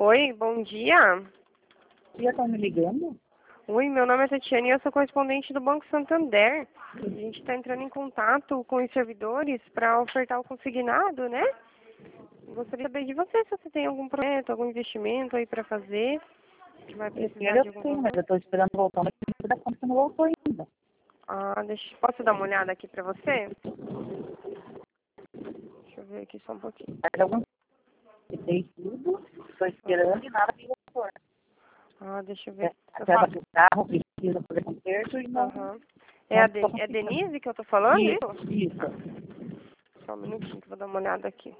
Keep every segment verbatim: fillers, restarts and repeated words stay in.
Oi, bom dia. Você está me ligando? Oi, meu nome é Tatiana e eu sou correspondente do Banco Santander. A gente está entrando em contato com os servidores para ofertar o consignado, né? Gostaria de saber de você se você tem algum projeto, algum investimento aí para fazer, que vai precisar Eu de algum tenho, mas valor. eu estou esperando voltar, mas da conta não voltou ainda. Ah, deixa, posso dar uma olhada aqui para você? Deixa eu ver aqui só um pouquinho. Faz algum tempo, dei tudo, estou esperando e nada me voltou. Ah, deixa eu ver. Eu Até falo... do carro, precisa fazer conserto e não, Aham. É não a estou Den- é conseguindo. Denise que eu tô falando, Isso, isso? isso. Só um minutinho que eu vou dar uma olhada aqui.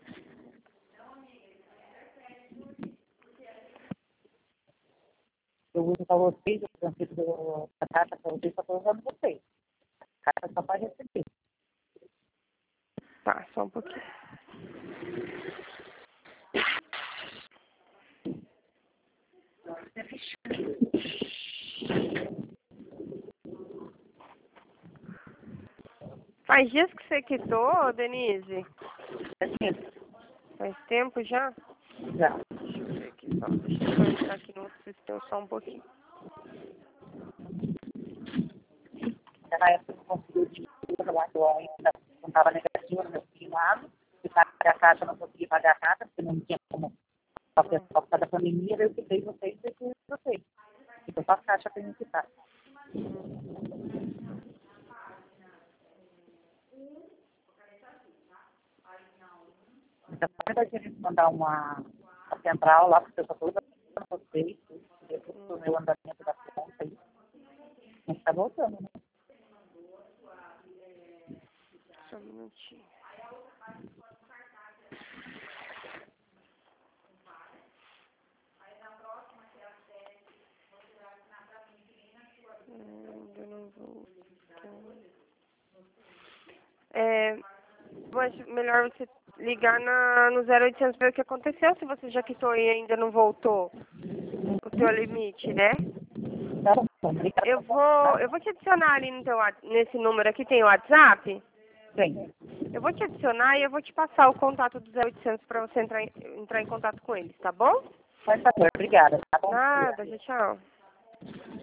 Eu uso para vocês, eu transfiro a carta para vocês, só estou usando vocês. A carta só pode receber. Tá, só um pouquinho. Faz dias que você quitou, Denise? Assim, Faz tempo já? já. Deixa eu ver aqui só. Deixa eu entrar aqui no outro sistema só um pouquinho. Na época eu consegui o dinheiro lá, que eu ainda não estava negativo no meu signado, e pagar a carta, eu não consegui pagar a carta, porque não tinha como. Só que por causa da pandemia, eu fiquei vocês e fiquei vocês. Então, só a caixa para quitar. Então, quando a gente mandar uma, uma central lá, porque eu só estou usando vocês, depois do meu andamento da conta aí, a gente está voltando, né? Só um minutinho. Ainda não vou. É, mas melhor você ligar na, no zero oitocentos ver o que aconteceu, se você já quitou e ainda não voltou o seu limite, né? Tá bom, obrigada. Eu vou, eu vou te adicionar ali no teu, Whats- nesse número aqui, tem o WhatsApp? Bem, Eu vou te adicionar e eu vou te passar o contato do zero oitocentos para você entrar em, entrar em contato com eles, tá bom? faz favor, obrigada. Tá bom? Nada, tchau.